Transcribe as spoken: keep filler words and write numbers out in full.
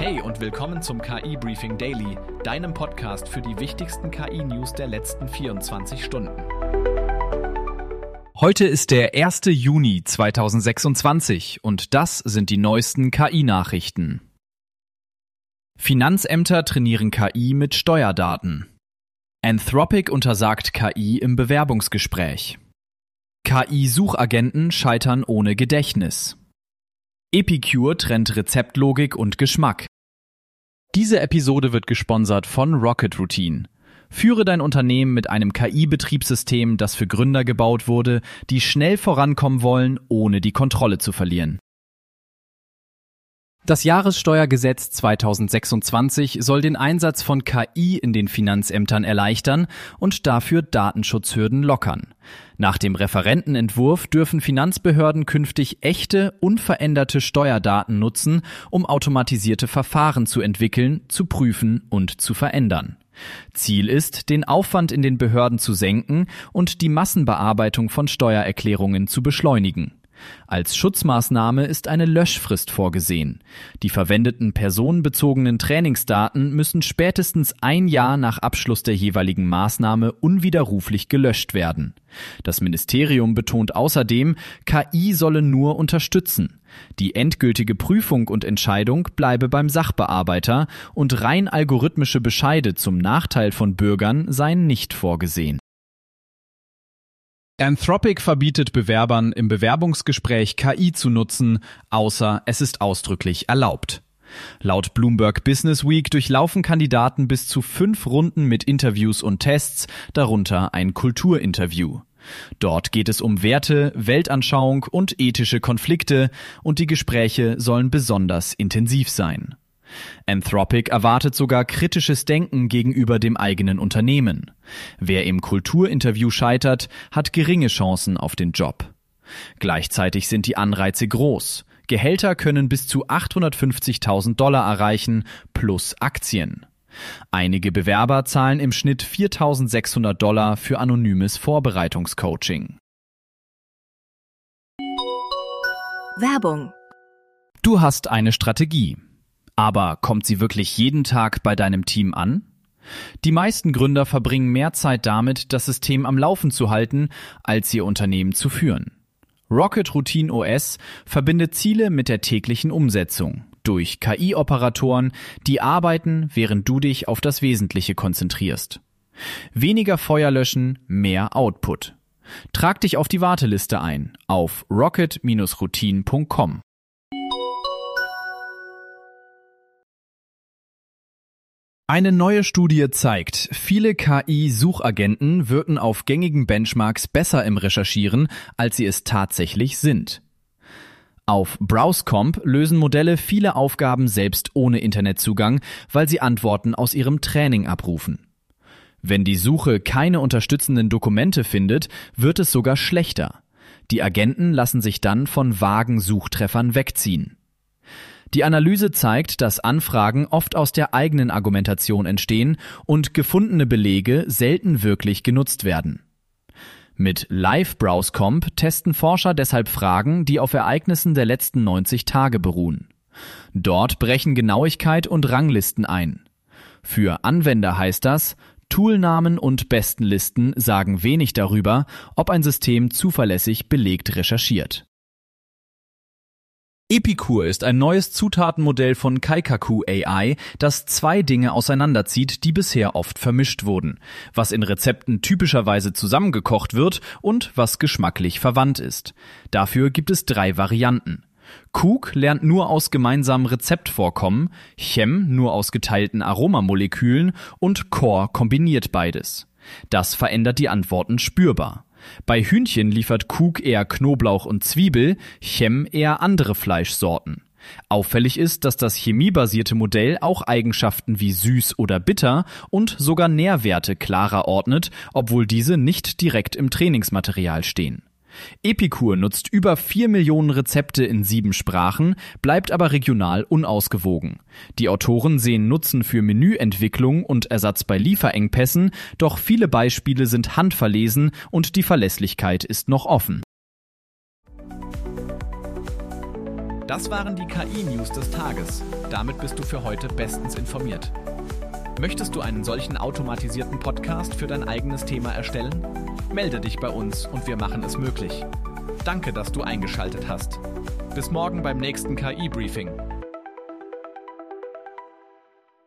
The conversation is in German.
Hey und willkommen zum K I-Briefing Daily, deinem Podcast für die wichtigsten K I-News der letzten vierundzwanzig Stunden. Heute ist der erster Juni zweitausendsechsundzwanzig und das sind die neuesten K I-Nachrichten. Finanzämter trainieren K I mit Steuerdaten. Anthropic untersagt K I im Bewerbungsgespräch. K I-Suchagenten scheitern ohne Gedächtnis. Epicure trennt Rezeptlogik und Geschmack. Diese Episode wird gesponsert von Rocket Routine. Führe dein Unternehmen mit einem K I-Betriebssystem, das für Gründer gebaut wurde, die schnell vorankommen wollen, ohne die Kontrolle zu verlieren. Das Jahressteuergesetz zweitausendsechsundzwanzig soll den Einsatz von K I in den Finanzämtern erleichtern und dafür Datenschutzhürden lockern. Nach dem Referentenentwurf dürfen Finanzbehörden künftig echte, unveränderte Steuerdaten nutzen, um automatisierte Verfahren zu entwickeln, zu prüfen und zu verändern. Ziel ist, den Aufwand in den Behörden zu senken und die Massenbearbeitung von Steuererklärungen zu beschleunigen. Als Schutzmaßnahme ist eine Löschfrist vorgesehen. Die verwendeten personenbezogenen Trainingsdaten müssen spätestens ein Jahr nach Abschluss der jeweiligen Maßnahme unwiderruflich gelöscht werden. Das Ministerium betont außerdem, K I solle nur unterstützen. Die endgültige Prüfung und Entscheidung bleibe beim Sachbearbeiter und rein algorithmische Bescheide zum Nachteil von Bürgern seien nicht vorgesehen. Anthropic verbietet Bewerbern im Bewerbungsgespräch K I zu nutzen, außer es ist ausdrücklich erlaubt. Laut Bloomberg Businessweek durchlaufen Kandidaten bis zu fünf Runden mit Interviews und Tests, darunter ein Kulturinterview. Dort geht es um Werte, Weltanschauung und ethische Konflikte und die Gespräche sollen besonders intensiv sein. Anthropic erwartet sogar kritisches Denken gegenüber dem eigenen Unternehmen. Wer im Kulturinterview scheitert, hat geringe Chancen auf den Job. Gleichzeitig sind die Anreize groß. Gehälter können bis zu achthundertfünfzigtausend Dollar erreichen, plus Aktien. Einige Bewerber zahlen im Schnitt viertausendsechshundert Dollar für anonymes Vorbereitungscoaching. Werbung. Du hast eine Strategie. Aber kommt sie wirklich jeden Tag bei deinem Team an? Die meisten Gründer verbringen mehr Zeit damit, das System am Laufen zu halten, als ihr Unternehmen zu führen. Rocket Routine O S verbindet Ziele mit der täglichen Umsetzung durch K I-Operatoren, die arbeiten, während du dich auf das Wesentliche konzentrierst. Weniger Feuer löschen, mehr Output. Trag dich auf die Warteliste ein auf rocket Bindestrich routine Punkt com. Eine neue Studie zeigt, viele K I-Suchagenten wirken auf gängigen Benchmarks besser im Recherchieren, als sie es tatsächlich sind. Auf Browsecomp lösen Modelle viele Aufgaben selbst ohne Internetzugang, weil sie Antworten aus ihrem Training abrufen. Wenn die Suche keine unterstützenden Dokumente findet, wird es sogar schlechter. Die Agenten lassen sich dann von vagen Suchtreffern wegziehen. Die Analyse zeigt, dass Anfragen oft aus der eigenen Argumentation entstehen und gefundene Belege selten wirklich genutzt werden. Mit Live Browsecomp testen Forscher deshalb Fragen, die auf Ereignissen der letzten neunzig Tage beruhen. Dort brechen Genauigkeit und Ranglisten ein. Für Anwender heißt das, Toolnamen und Bestenlisten sagen wenig darüber, ob ein System zuverlässig belegt recherchiert. Epicure ist ein neues Zutatenmodell von Kaikaku A I, das zwei Dinge auseinanderzieht, die bisher oft vermischt wurden, was in Rezepten typischerweise zusammengekocht wird und was geschmacklich verwandt ist. Dafür gibt es drei Varianten. Cook lernt nur aus gemeinsamen Rezeptvorkommen, Chem nur aus geteilten Aromamolekülen und Core kombiniert beides. Das verändert die Antworten spürbar. Bei Hühnchen liefert Cook eher Knoblauch und Zwiebel, Chem eher andere Fleischsorten. Auffällig ist, dass das chemiebasierte Modell auch Eigenschaften wie süß oder bitter und sogar Nährwerte klarer ordnet, obwohl diese nicht direkt im Trainingsmaterial stehen. Epicure nutzt über vier Millionen Rezepte in sieben Sprachen, bleibt aber regional unausgewogen. Die Autoren sehen Nutzen für Menüentwicklung und Ersatz bei Lieferengpässen, doch viele Beispiele sind handverlesen und die Verlässlichkeit ist noch offen. Das waren die K I-News des Tages. Damit bist du für heute bestens informiert. Möchtest du einen solchen automatisierten Podcast für dein eigenes Thema erstellen? Melde dich bei uns und wir machen es möglich. Danke, dass du eingeschaltet hast. Bis morgen beim nächsten K I-Briefing.